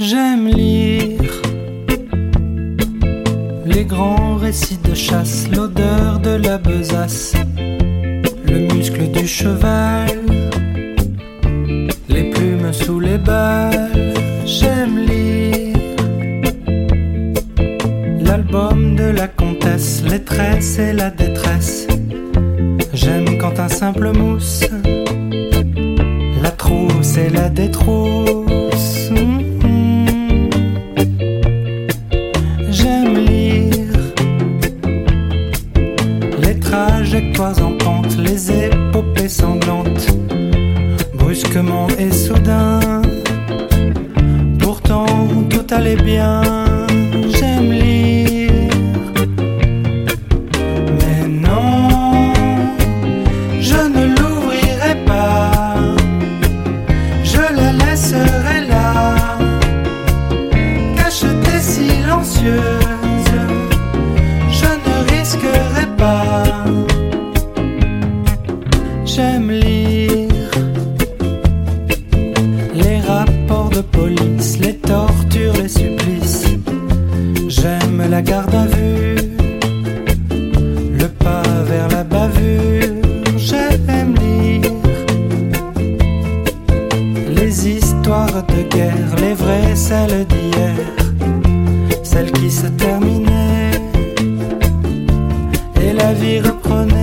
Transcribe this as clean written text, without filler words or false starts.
J'aime lire les grands récits de chasse, l'odeur de la besace, le muscle du cheval, les plumes sous les balles. J'aime lire l'album de la comtesse, les tresses et la détresse. J'aime quand un simple mousse, la trousse et la détrousse. J'aime lire les trajectoires en pente, les épopées sanglantes, brusquement et soudain. Pourtant tout allait bien. J'aime lire, mais non, je ne l'ouvrirai pas. Je la laisserai là, cachetée, silencieuse. Je ne risquerai pas. J'aime lire les rapports de police, les tortures, les supplices. J'aime la garde à vue, le pas vers la bavure. J'aime lire les histoires de guerre, les vraies, celles d'hier, celles qui se terminaient et la vie reprenait.